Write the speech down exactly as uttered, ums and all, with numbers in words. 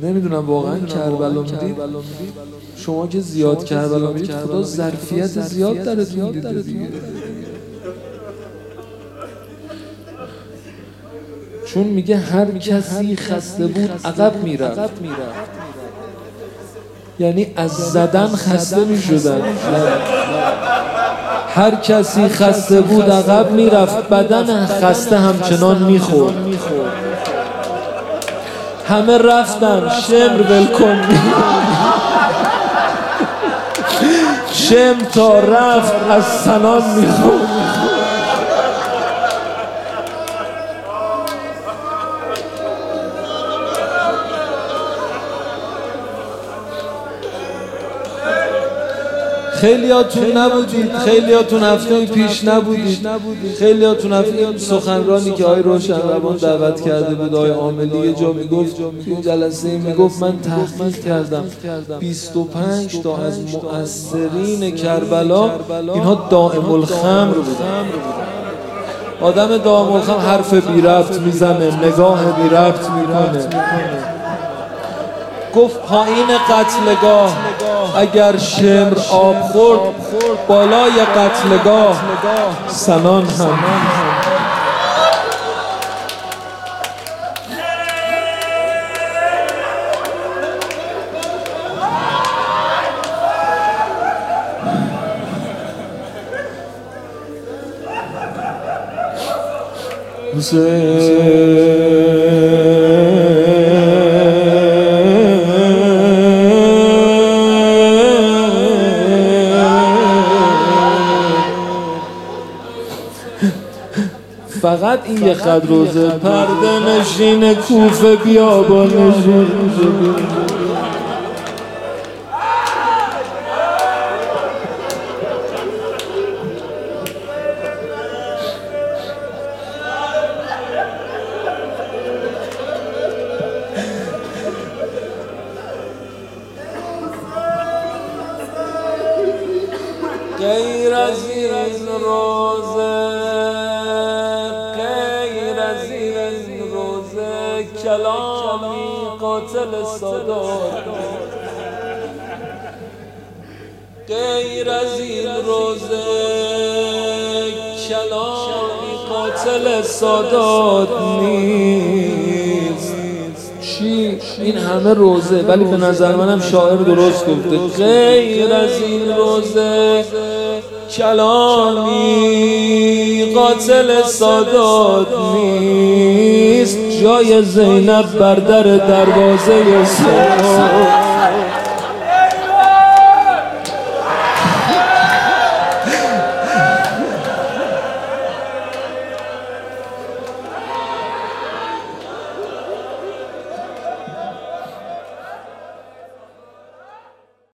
نمیدونم واقعا کربلا میدید شما که زیاد کربلا میدید خدا ظرفیت زیاد درتون میده دیگه. چون میگه هر کسی خسته بود عقب میرفت، یعنی از زدن خسته میشدن. هر کسی خسته بود عقب میرفت، بدن خسته همچنان میخورد. همه رفتن شمر ولکن شمر تا رفت از سنان میخورد. خیلیاتون نبودید، خیلیاتون هفته پیش نبودید، خیلیاتون هفته سخنرانی که آقای روشنروان دعوت کرده بود آقای عاملی یه جا میگفت، توی جلسه میگفت من تحقیق کردم بیست و پنج تا از مؤثرین کربلا اینها دائم الخمر بودن. آدم دائم الخمر حرف بی ربط میزنه، نگاه بی ربط میکنه. گفت پایین قتلگاه اگر شمر آب خورد، بالای قتلگاه سنان هم. فقط این یه خط روزه پرده نشین کوفه بیابان نشین غیر از این روزه، کلامی قاتل سادات، غیر از این روزه کلامی قاتل سادات نیست. چی؟ این همه روزه، ولی به نظر منم شاعر درست گفته. غیر از این روزه کلامی قاتل سادات نیست. جای زینب بر در دروازه سادات